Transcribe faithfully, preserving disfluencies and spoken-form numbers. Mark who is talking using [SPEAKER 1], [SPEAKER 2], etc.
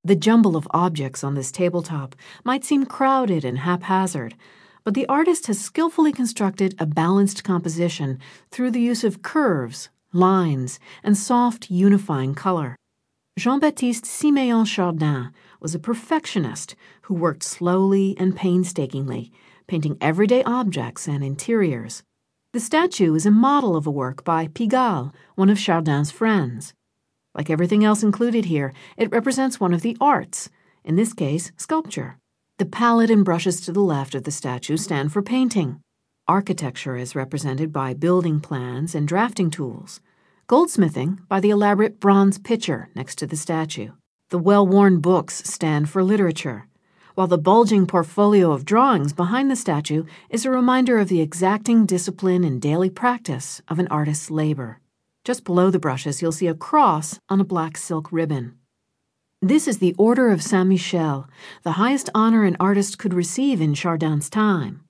[SPEAKER 1] The jumble of objects on this tabletop might seem crowded and haphazard, but the artist has skillfully constructed a balanced composition through the use of curves, lines, and soft, unifying color. Jean-Baptiste Siméon Chardin was a perfectionist who worked slowly and painstakingly, painting everyday objects and interiors. The statue is a model of a work by Pigalle, one of Chardin's friends. Like everything else included here, it represents one of the arts, in this case, sculpture. The palette and brushes to the left of the statue stand for painting. Architecture is represented by building plans and drafting tools. Goldsmithing by the elaborate bronze pitcher next to the statue. The well-worn books stand for literature, while the bulging portfolio of drawings behind the statue is a reminder of the exacting discipline and daily practice of an artist's labor. Just below the brushes, you'll see a cross on a black silk ribbon. This is the Order of Saint-Michel, the highest honor an artist could receive in Chardin's time.